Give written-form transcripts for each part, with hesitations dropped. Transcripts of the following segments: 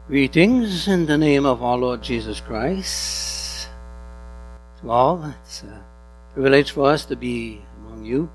Greetings in the name of our Lord Jesus Christ. To all, it's a privilege for us to be among you,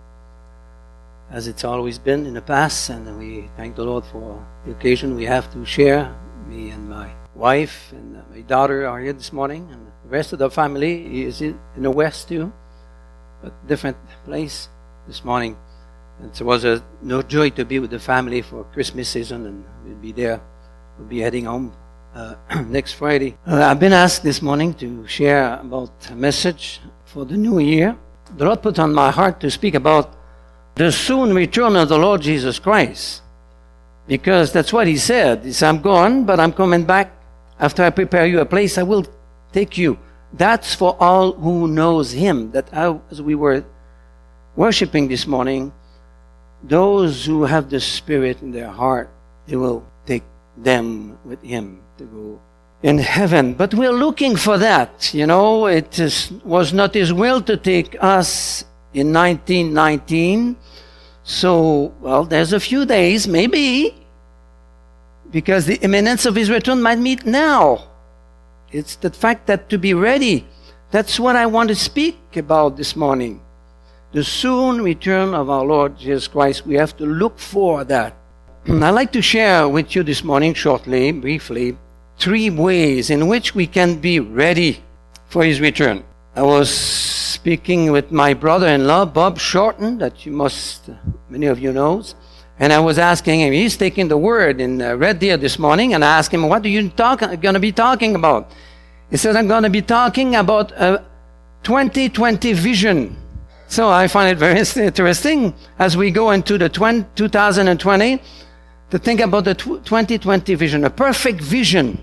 as it's always been in the past, and we thank the Lord for the occasion we have to share. Me and my wife and my daughter are here this morning, and the rest of the family is in the west too, but different place this morning. And so it was a joy to be with the family for Christmas season, and we'll be there. We'll be heading home next Friday. I've been asked this morning to share about a message for the new year. The Lord put on my heart to speak about the soon return of the Lord Jesus Christ. Because that's what He said. He said, I'm gone, but I'm coming back. After I prepare you a place, I will take you. That's for all who knows Him. That as we were worshiping this morning, those who have the Spirit in their heart, He will take them with Him to go in heaven. But we're looking for that. You know, was not His will to take us in 1919. So, well, there's a few days, maybe, because the imminence of His return might meet now. It's the fact that to be ready, that's what I want to speak about this morning. The soon return of our Lord Jesus Christ. We have to look for that. I'd like to share with you this morning shortly, briefly, 3 ways in which we can be ready for His return. I was speaking with my brother-in-law, Bob Shorten, that many of you knows, and I was asking him, he's taking the word in Red Deer this morning, and I asked him, what are you going to be talking about? He said, I'm going to be talking about a 2020 vision. So I find it very interesting as we go into the 2020, to think about the 2020 vision, a perfect vision.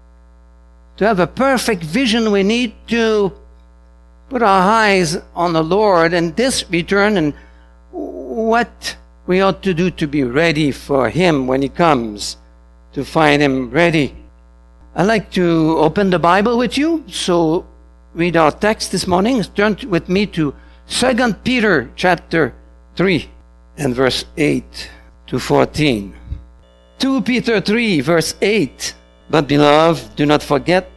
To have a perfect vision, we need to put our eyes on the Lord and this return and what we ought to do to be ready for Him when He comes, to find Him ready. I'd like to open the Bible with you, so read our text this morning. Turn with me to 2 Peter chapter 3 and verse 8 to 14. 2 Peter 3 verse 8. But beloved, do not forget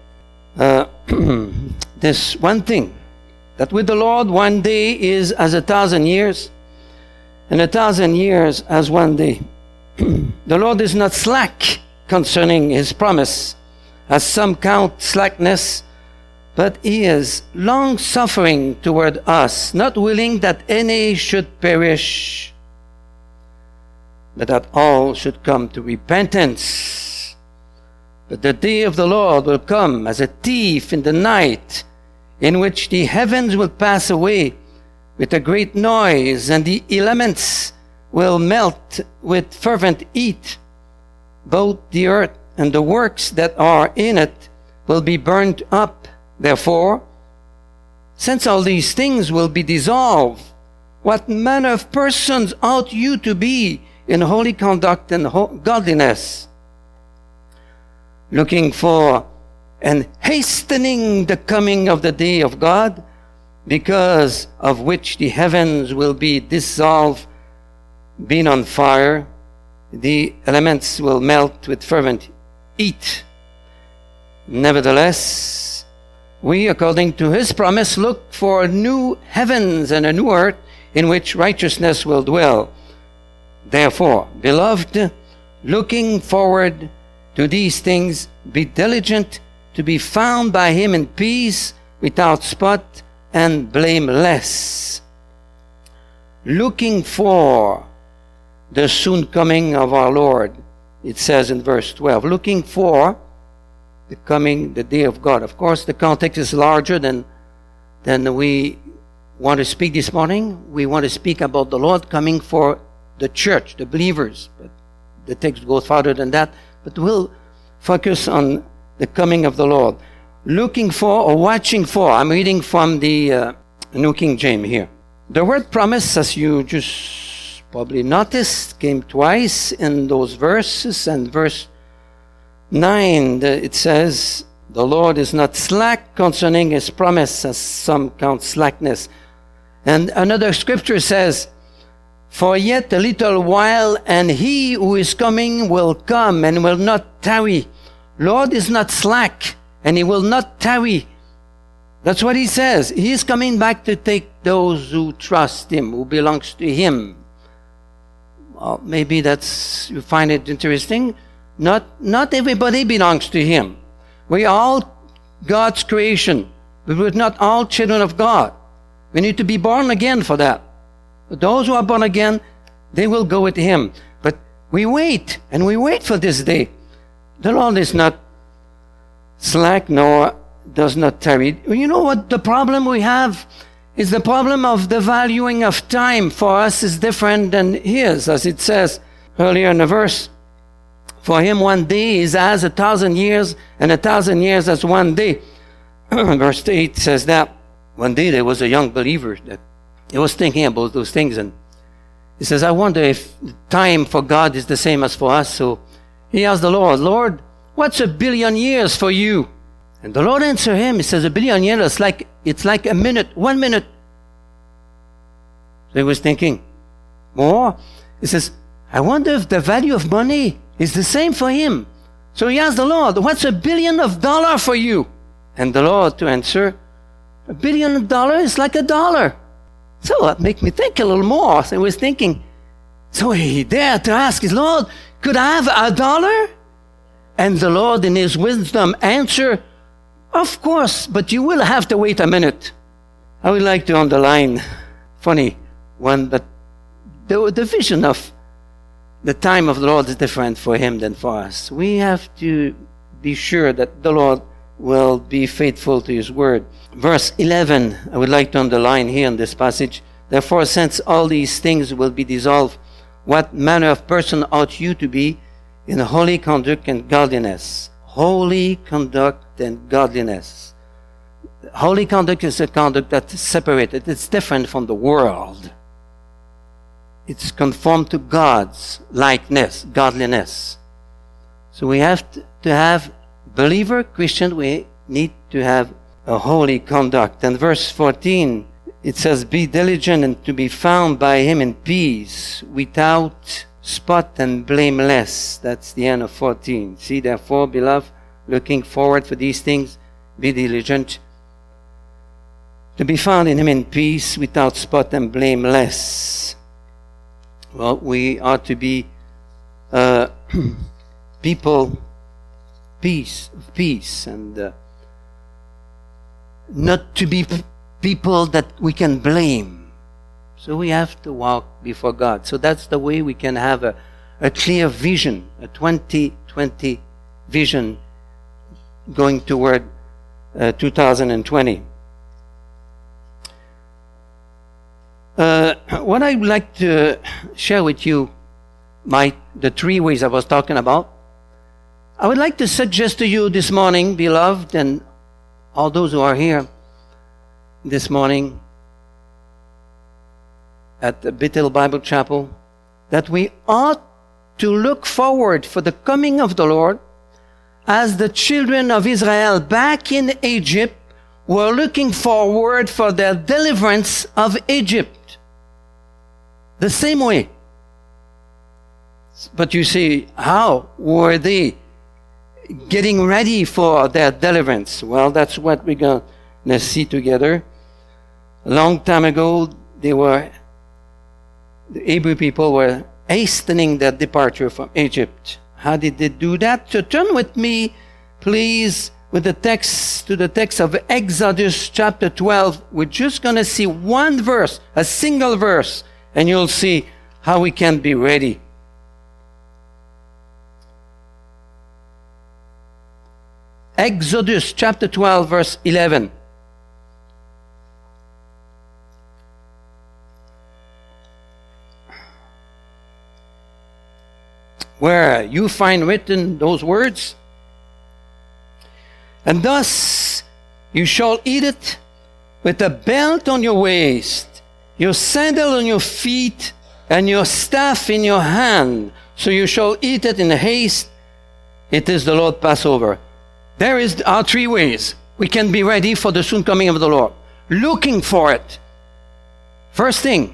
this one thing, that with the Lord 1 day is as 1,000 years, and 1,000 years as 1 day. The Lord is not slack concerning His promise, as some count slackness, but He is long-suffering toward us, not willing that any should perish, but that all should come to repentance. But the day of the Lord will come as a thief in the night, in which the heavens will pass away with a great noise, and the elements will melt with fervent heat. Both the earth and the works that are in it will be burned up. Therefore, since all these things will be dissolved, what manner of persons ought you to be in holy conduct and godliness, looking for and hastening the coming of the day of God, because of which the heavens will be dissolved, being on fire, the elements will melt with fervent heat. Nevertheless, we, according to His promise, look for new heavens and a new earth in which righteousness will dwell. Therefore, beloved, looking forward to these things, be diligent to be found by Him in peace, without spot and blameless. Looking for the soon coming of our Lord, it says in verse 12. Looking for the day of God. Of course, the context is larger than we want to speak this morning. We want to speak about the Lord coming for the church, the believers. But the text goes farther than that. But we'll focus on the coming of the Lord. Looking for or watching for. I'm reading from the New King James here. The word promise, as you just probably noticed, came twice in those verses. And verse 9, it says, the Lord is not slack concerning His promise, as some count slackness. And another scripture says, for yet a little while, and He who is coming will come and will not tarry. Lord is not slack, and he will not tarry. That's what he says. He is coming back to take those who trust him, who belongs to him. Well, maybe you find it interesting. Not everybody belongs to him. We are all God's creation, but we're not all children of God. We need to be born again for that. But those who are born again, they will go with him. But we wait, and we wait for this day. The Lord is not slack, nor does not tarry. You know what the problem we have is the problem of the valuing of time for us is different than his, as it says earlier in the verse. For him 1 day is as 1,000 years, and 1,000 years as 1 day. Verse 8 says that one day there was a young believer that he was thinking about those things, and he says, I wonder if time for God is the same as for us. So he asked the Lord, Lord, what's 1 billion years for you? And the Lord answered him. He says, 1 billion years, it's like a minute, 1 minute. So he was thinking, more? He says, I wonder if the value of money is the same for him. So he asked the Lord, what's $1 billion for you? And the Lord to answer, $1 billion is like $1. So that made me think a little more. So I was thinking, so he dared to ask his Lord, could I have $1? And the Lord in his wisdom answered, of course, but you will have to wait a minute. I would like to underline, funny one, but the vision of the time of the Lord is different for him than for us. We have to be sure that the Lord will be faithful to his word. Verse 11, I would like to underline here in this passage. Therefore, since all these things will be dissolved, what manner of person ought you to be in holy conduct and godliness? Holy conduct and godliness. Holy conduct is a conduct that's separated. It's different from the world. It's conformed to God's likeness, godliness. So we have to have believer, Christian, we need to have a holy conduct. And verse 14, it says, be diligent and to be found by him in peace, without spot and blameless. That's the end of 14. See, therefore, beloved, looking forward for these things, be diligent to be found in him in peace, without spot and blameless. Well, we are to be people, peace, and not to be people that we can blame. So we have to walk before God. So that's the way we can have a clear vision, a 2020 vision going toward 2020. What I would like to share with you, the 3 ways I was talking about, I would like to suggest to you this morning, beloved, and all those who are here this morning at the Bethel Bible Chapel, that we ought to look forward for the coming of the Lord as the children of Israel back in Egypt were looking forward for their deliverance of Egypt. The same way. But you see, how were they getting ready for their deliverance? Well, that's what we're going to see together. A long time ago, the Hebrew people were hastening their departure from Egypt. How did they do that? So turn with me, please, with the text to the text of Exodus chapter 12. We're just going to see one verse, a single verse, and you'll see how we can be ready. Exodus chapter 12, verse 11. Where you find written those words, and thus you shall eat it with a belt on your waist, your sandal on your feet, and your staff in your hand. So you shall eat it in haste. It is the Lord Passover. There is our 3 ways we can be ready for the soon coming of the Lord. Looking for it. First thing,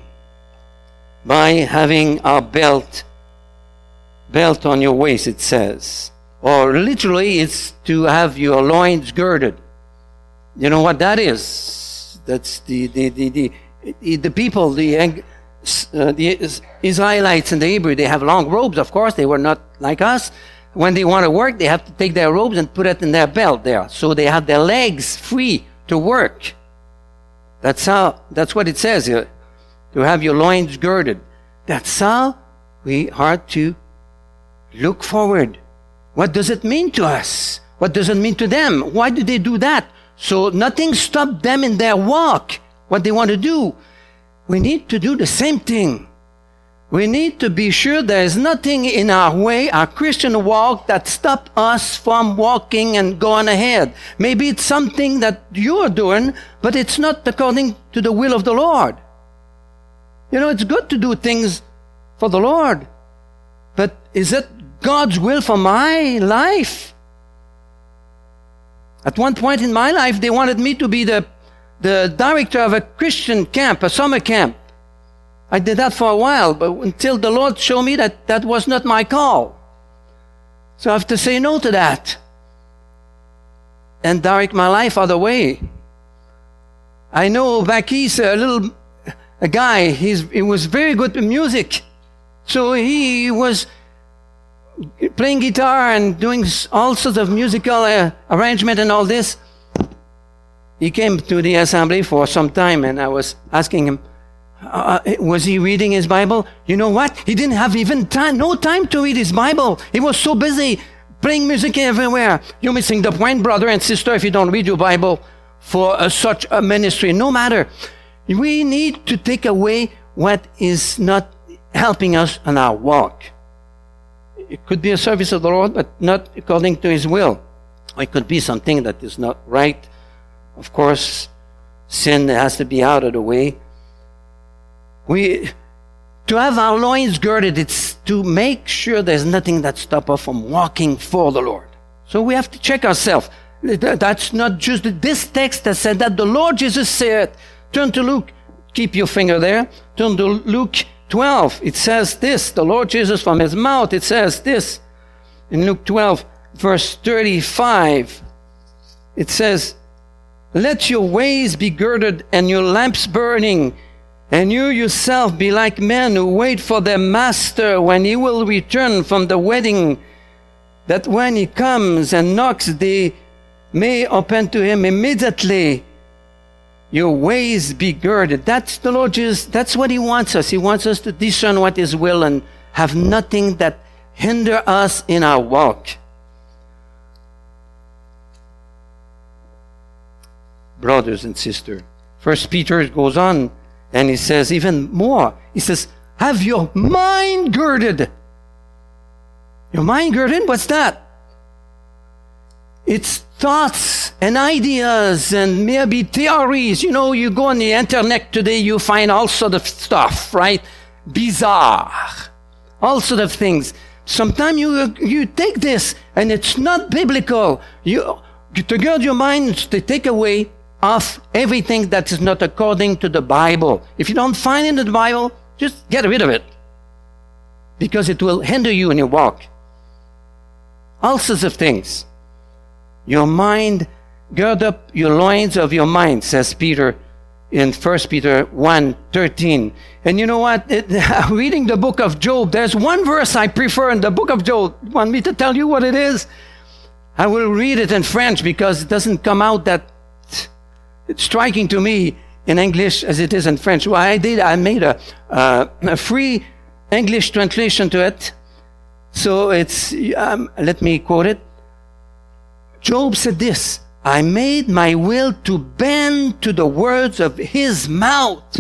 by having our belt on your waist, it says. Or literally, it's to have your loins girded. You know what that is? That's the people, the Israelites and the Hebrew, they have long robes, of course. They were not like us. When they want to work, they have to take their robes and put it in their belt there. So they have their legs free to work. That's what it says here. To have your loins girded. That's how we are to look forward. What does it mean to us? What does it mean to them? Why do they do that? So nothing stopped them in their walk, what they want to do. We need to do the same thing. We need to be sure there is nothing in our way, our Christian walk, that stops us from walking and going ahead. Maybe it's something that you're doing, but it's not according to the will of the Lord. You know, it's good to do things for the Lord, but is it God's will for my life? At one point in my life, they wanted me to be the director of a Christian camp, a summer camp. I did that for a while, but until the Lord showed me that that was not my call. So I have to say no to that and direct my life other way. I know back east, a guy, he was very good with music. So he was playing guitar and doing all sorts of musical arrangement and all this. He came to the assembly for some time, and I was asking him, was he reading his Bible? You know what? He didn't have even no time to read his Bible. He was so busy playing music everywhere. You're missing the point, brother and sister, if you don't read your Bible for such a ministry. No matter. We need to take away what is not helping us on our walk. It could be a service of the Lord, but not according to His will. Or it could be something that is not right. Of course, sin has to be out of the way. To have our loins girded, it's to make sure there's nothing that stops us from walking for the Lord. So we have to check ourselves. That's not just this text that said that. The Lord Jesus said, turn to Luke, keep your finger there, turn to Luke 12. It says this, the Lord Jesus from His mouth, it says this. In Luke 12, verse 35, it says, let your ways be girded and your lamps burning, and you yourself be like men who wait for their master when he will return from the wedding, that when he comes and knocks, they may open to him immediately. Your ways be girded. That's the Lord Jesus. That's what He wants us. He wants us to discern what His will and have nothing that hinder us in our walk. Brothers and sisters, 1 Peter goes on and he says even more. He says, have your mind girded. Your mind girded? What's that? It's thoughts and ideas and maybe theories. You know, you go on the internet today, you find all sort of stuff, right? Bizarre. All sort of things. Sometimes you take this and it's not biblical. To gird your mind, to take away of everything that is not according to the Bible. If you don't find it in the Bible, just get rid of it. Because it will hinder you in your walk. All sorts of things. Your mind, gird up your loins of your mind, says Peter in 1 Peter 1:13. And you know what? Reading the book of Job, there's one verse I prefer in the book of Job. Want me to tell you what it is? I will read it in French because it doesn't come out that striking to me in English as it is in French. What I did, I made a free English translation to it. So it's, let me quote it. Job said this, I made my will to bend to the words of his mouth.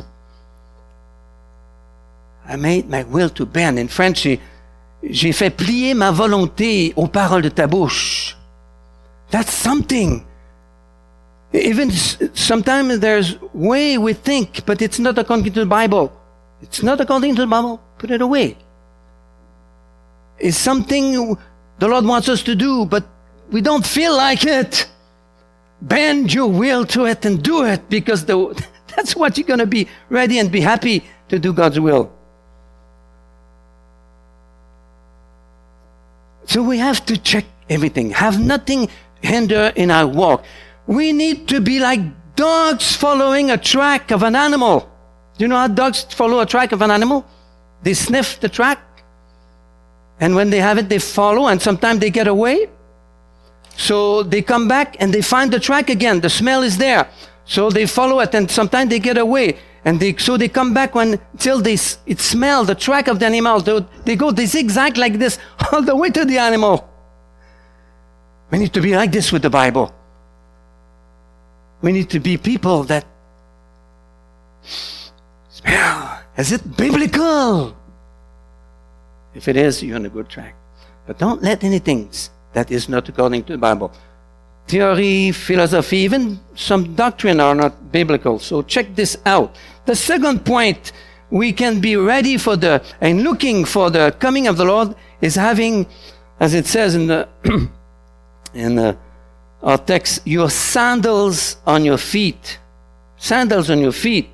I made my will to bend. In French, j'ai fait plier ma volonté aux paroles de ta bouche. That's something. Even sometimes there's way we think, but it's not according to the Bible. It's not according to the Bible. Put it away. It's something the Lord wants us to do, but we don't feel like it. Bend your will to it and do it, because that's what you're going to be ready and be happy to do God's will. So we have to check everything. Have nothing hinder in our walk. We need to be like dogs following a track of an animal. Do you know how dogs follow a track of an animal? They sniff the track. And when they have it, they follow, and sometimes they get away. So they come back and they find the track again. The smell is there. So they follow it, and sometimes they get away. And so they come back till it smell the track of the animal. They zigzag like this all the way to the animal. We need to be like this with the Bible. We need to be people that smell. Is it biblical? If it is, you're on a good track. But don't let anything that is not according to the Bible. Theory, philosophy, even some doctrine are not biblical. So check this out. The second point, we can be ready and looking for the coming of the Lord is having, as it says in our text, your sandals on your feet. Sandals on your feet.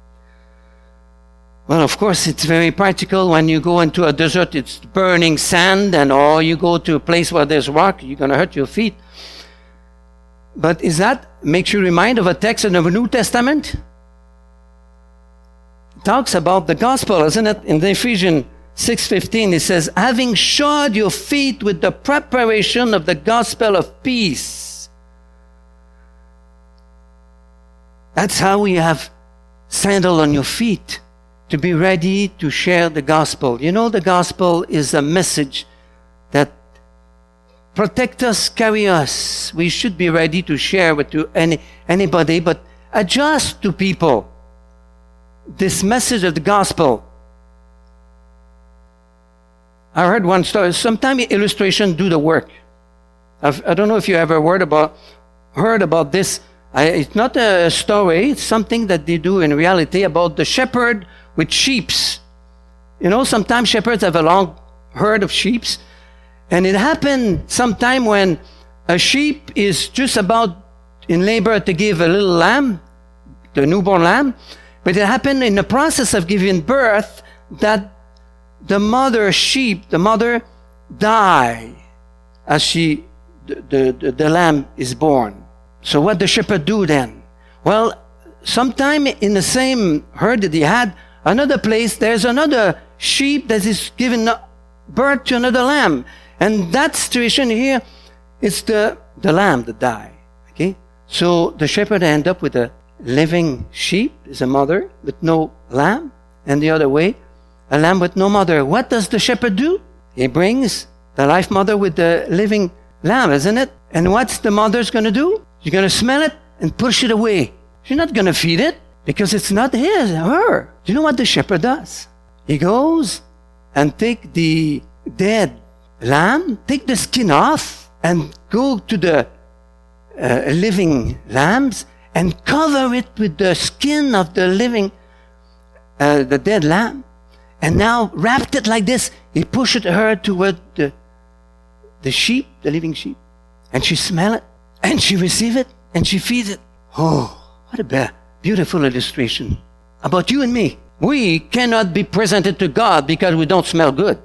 Well, of course, it's very practical. When you go into a desert, it's burning sand, or you go to a place where there's rock, you're going to hurt your feet. But makes you remind of a text in the New Testament? It talks about the gospel, isn't it? In the Ephesians 6:15, it says, having shod your feet with the preparation of the gospel of peace. That's how we have sandal on your feet, to be ready to share the gospel. You know, the gospel is a message that protect us, carry us. We should be ready to share with anybody, but adjust to people this message of the gospel. I heard one story. Sometimes illustration do the work. I don't know if you ever heard about this. It's not a story. It's something that they do in reality about the shepherd with sheeps. You know, sometimes shepherds have a long herd of sheeps. And it happened sometime when a sheep is just about in labor to give a little lamb, the newborn lamb. But it happened in the process of giving birth that the mother die as the lamb is born. So what the shepherd do then? Well, sometime in the same herd that he had, another place, there's another sheep that is giving birth to another lamb. And that situation here, it's the lamb that die. Okay? So the shepherd end up with a living sheep, is a mother with no lamb, and the other way, a lamb with no mother. What does the shepherd do? He brings the life mother with the living lamb, isn't it? And what's the mother's going to do? She's going to smell it and push it away. She's not going to feed it because it's not her. Do you know what the shepherd does? He goes and take the dead lamb, take the skin off, and go to the living lambs and cover it with the skin of the living, the dead lamb. And now wrapped it like this. He pushed her toward the sheep, the living sheep. And she smell it, and she receive it, and she feeds it. Oh, what a beautiful illustration about you and me. We cannot be presented to God because we don't smell good.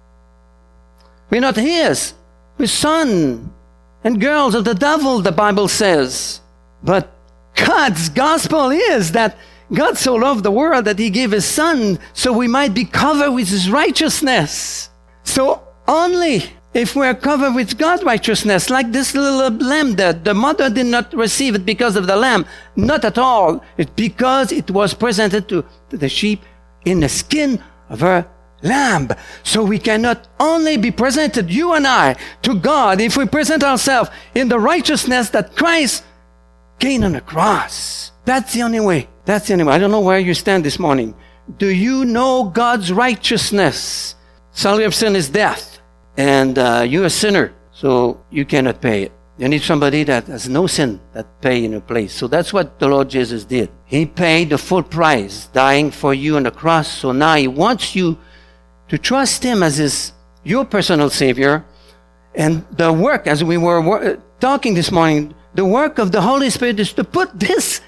We're not His. We're sons and girls of the devil, the Bible says. But God's gospel is that God so loved the world that He gave His Son so we might be covered with His righteousness. So only if we're covered with God's righteousness, like this little lamb, the mother did not receive it because of the lamb. Not at all. It's because it was presented to the sheep in the skin of her lamb. So we cannot only be presented, you and I, to God if we present ourselves in the righteousness that Christ gained on the cross. That's the only way. That's the only way. I don't know where you stand this morning. Do you know God's righteousness? Salary of sin is death. And you're a sinner, so you cannot pay it. You need somebody that has no sin that pay in your place. So that's what the Lord Jesus did. He paid the full price, dying for you on the cross. So now He wants you to trust Him as your personal Savior. And the work, as we were talking this morning, the work of the Holy Spirit is to put this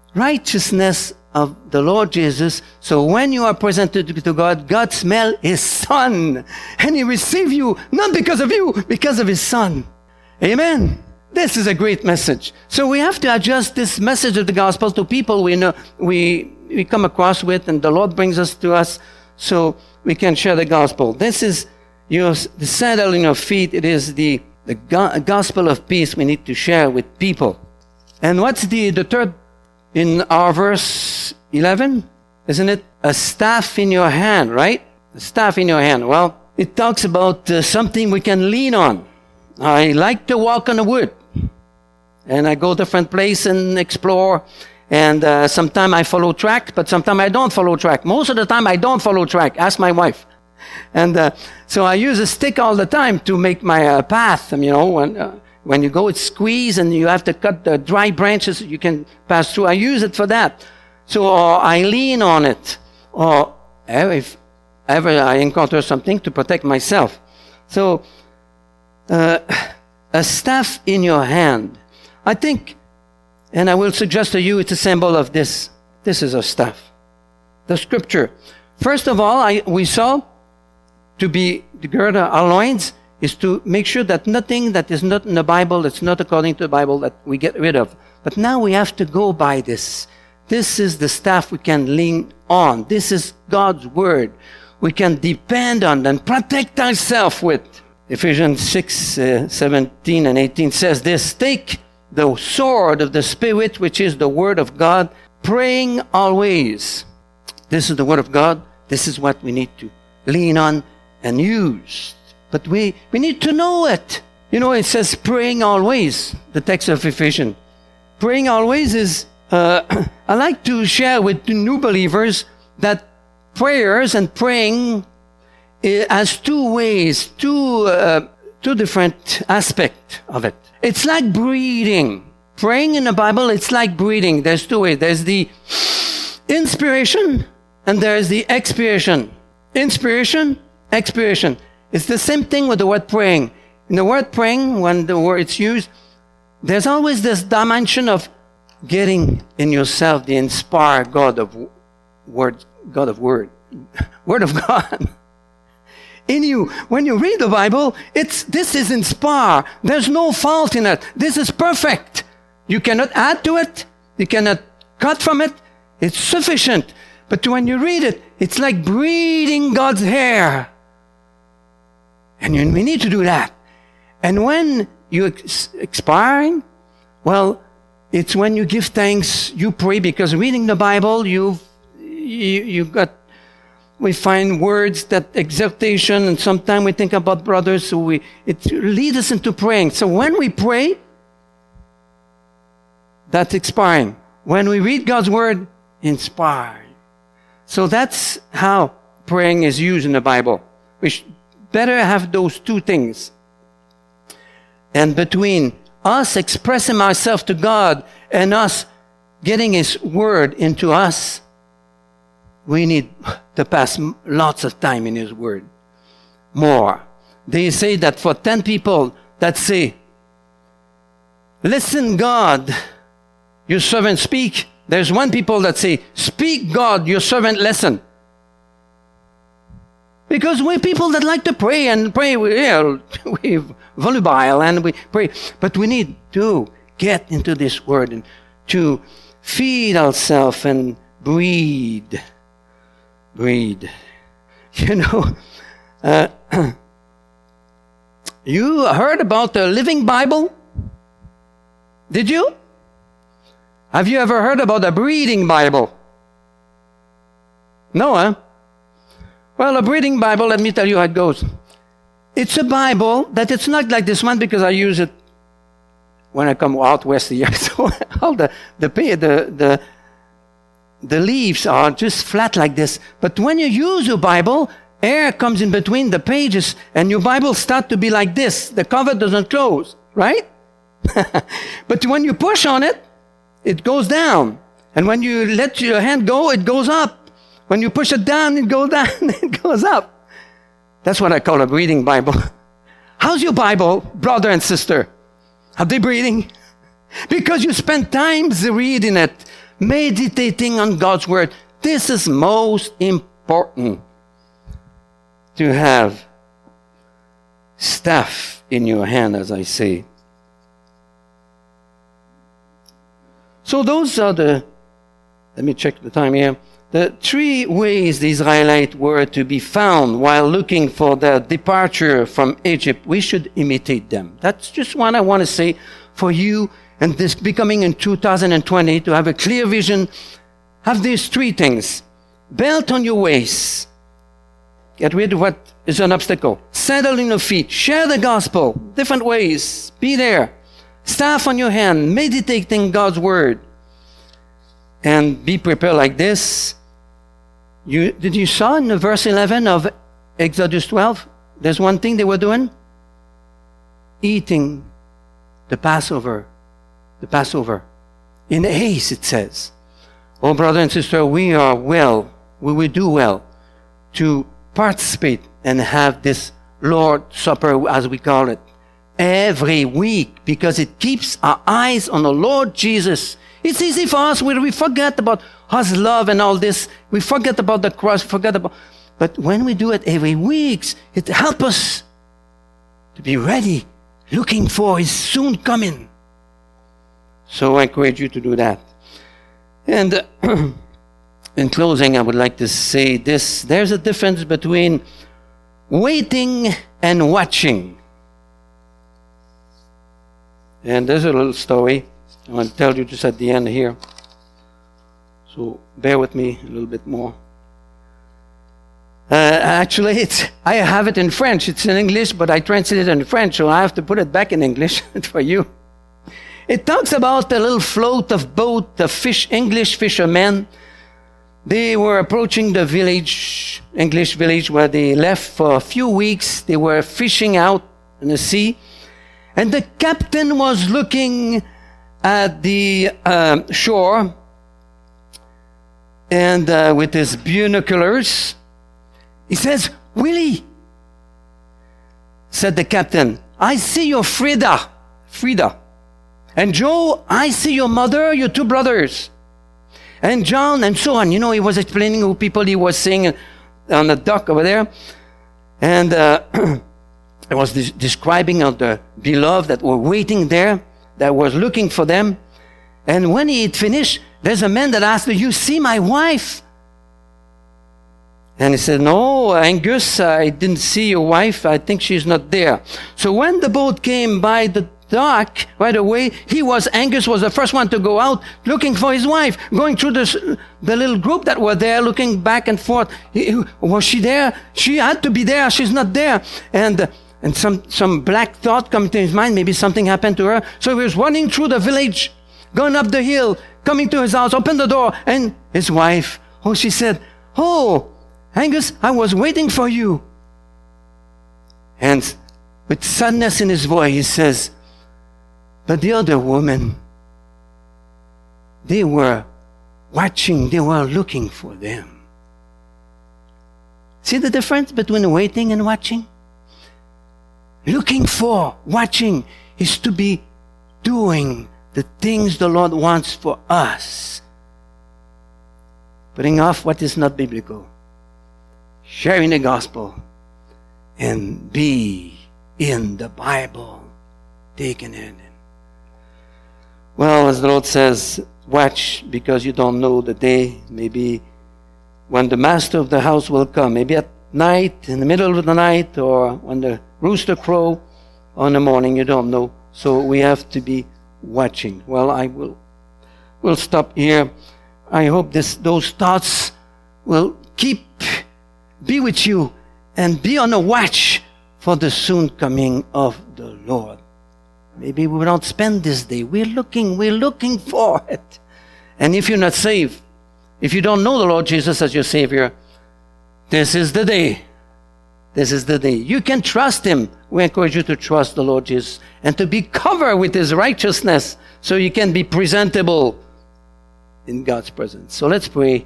righteousness of the Lord Jesus. So when you are presented to God, God smells His Son. And He receives you, not because of you, because of His Son. Amen. This is a great message. So we have to adjust this message of the gospel to people we know, we come across with, and the Lord brings us to us so we can share the gospel. This is the sandal in your feet. It is the gospel of peace we need to share with people. And what's the third in our verse 11? Isn't it? A staff in your hand, right? A staff in your hand. Well, it talks about something we can lean on. I like to walk on the wood. And I go different places and explore. And sometimes I follow track, but sometimes I don't follow track. Most of the time I don't follow track. Ask my wife. And so I use a stick all the time to make my path. You know, when you go, it's squeeze and you have to cut the dry branches you can pass through. I use it for that. So I lean on it. Or if ever I encounter something, to protect myself. So a staff in your hand. I think, and I will suggest to you, it's a symbol of this. This is a staff. The scripture. First of all, we saw to be the gird our loins is to make sure that nothing that is not in the Bible, that's not according to the Bible, that we get rid of. But now we have to go by this. This is the staff we can lean on. This is God's word. We can depend on and protect ourselves with. Ephesians 6, 17 and 18 says this, take the sword of the Spirit, which is the word of God, praying always. This is the word of God. This is what we need to lean on and use. But we need to know it. You know, it says praying always, the text of Ephesians. Praying always is, I like to share with the new believers that prayers and praying has two ways, two different aspects of it. It's like breathing. Praying in the Bible, it's like breathing. There's two ways. There's the inspiration and there's the expiration. Inspiration, expiration. It's the same thing with the word praying. In the word praying, when the word it's used, there's always this dimension of getting in yourself the inspired God of word, word of God. In you, when you read the Bible, this is inspired. There's no fault in it. This is perfect. You cannot add to it. You cannot cut from it. It's sufficient. But when you read it, it's like breathing God's air. And we need to do that. And when you expiring, well, it's when you give thanks, you pray, because reading the Bible, we find words that exhortation, and sometimes we think about brothers, so it leads us into praying. So when we pray, that's expiring. When we read God's word, inspired. So that's how praying is used in the Bible. We better have those two things. And between us expressing ourselves to God and us getting His word into us, we need to pass lots of time in His word. More. They say that for 10 people that say, listen God, your servant speak. There's one people that say, speak God, your servant listen. Because we're people that like to pray and pray. We're volubile and we pray. But we need to get into this word and to feed ourselves and breathe. You know, you heard about the Living Bible? Did you? Have you ever heard about a breathing Bible? No, huh? Well, a breathing Bible, let me tell you how it goes. It's a Bible that it's not like this one because I use it when I come out west here. So all the leaves are just flat like this. But when you use your Bible, air comes in between the pages and your Bible starts to be like this. The cover doesn't close, right? But when you push on it, it goes down. And when you let your hand go, it goes up. When you push it down, it goes down, it goes up. That's what I call a breathing Bible. How's your Bible, brother and sister? Are they breathing? Because you spend time reading it. meditating on God's word. This is most important, to have staff in your hand, as I say. So those are let me check the time here, the 3 ways the Israelites were to be found while looking for their departure from Egypt. We should imitate them. That's just what I want to say for you, and this becoming in 2020, to have a clear vision. Have these 3 things. Belt on your waist. Get rid of what is an obstacle. Sandal in your feet. Share the gospel. Different ways. Be there. Staff on your hand. Meditating God's word. And be prepared like this. Did you saw in verse 11 of Exodus 12? There's one thing they were doing. Eating the Passover. The Passover. In haste, it says. Oh, brother and sister, we will do well to participate and have this Lord's Supper, as we call it, every week, because it keeps our eyes on the Lord Jesus. It's easy for us when we forget about His love and all this. We forget about the cross, but when we do it every week, it helps us to be ready, looking for His soon coming. So I encourage you to do that. And in closing, I would like to say this. There's a difference between waiting and watching. And there's a little story I want to tell you just at the end here. So bear with me a little bit more. Actually, I have it in French. It's in English, but I translate it in French, so I have to put it back in English for you. It talks about a little float of boat, the English fishermen. They were approaching the village, English village, where they left for a few weeks. They were fishing out in the sea. And the captain was looking at the shore, and with his binoculars, he says, "Willie," said the captain, "I see your Frida. And Joe, I see your mother, your 2 brothers. And John," and so on. He was explaining who people he was seeing on the dock over there. And I was describing of the beloved that were waiting there, that was looking for them. And when he had finished, there's a man that asked, "Do you see my wife?" And he said, "No, Angus, I didn't see your wife. I think she's not there." So when the boat came by the dock, right away, Angus was the first one to go out looking for his wife, going through the little group that were there, looking back and forth. Was she there? She had to be there. She's not there. And some black thought come to his mind. Maybe something happened to her. So he was running through the village, going up the hill, coming to his house, opened the door, and his wife, she said, "Oh, Angus, I was waiting for you." And with sadness in his voice, he says, "But the other woman, they were watching, they were looking for them." See the difference between waiting and watching? Looking for, watching, is to be doing the things the Lord wants for us. Putting off what is not biblical. Sharing the gospel. And be in the Bible. Taking it in. Well, as the Lord says, watch, because you don't know the day. Maybe when the master of the house will come. Maybe at night, in the middle of the night, or when the rooster crow on the morning. You don't know. So we have to be watching. Well, we'll stop here. I hope those thoughts will be with you and be on the watch for the soon coming of the Lord. Maybe we will not spend this day. We're looking for it. And if you're not saved, if you don't know the Lord Jesus as your Savior, this is the day. This is the day. You can trust Him. We encourage you to trust the Lord Jesus and to be covered with His righteousness so you can be presentable in God's presence. So let's pray.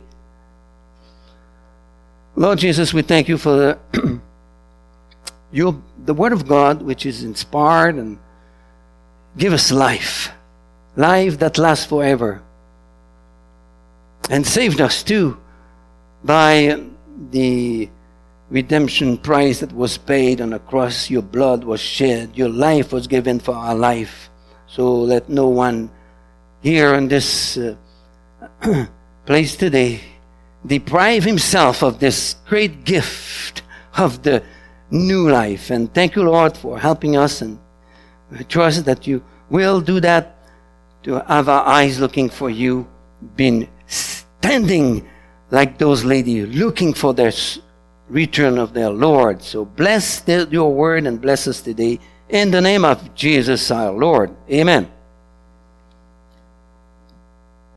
Lord Jesus, we thank you for the Word of God, which is inspired, and give us life that lasts forever. and saved us too by the redemption price that was paid on the cross. Your blood was shed. Your life was given for our life. So let no one here in this place today deprive himself of this great gift of the new life. And thank you, Lord, for helping us, and I trust that you will do that, to have our eyes looking for you, being standing like those ladies looking for their return of their Lord. So bless your word and bless us today in the name of Jesus our Lord. Amen.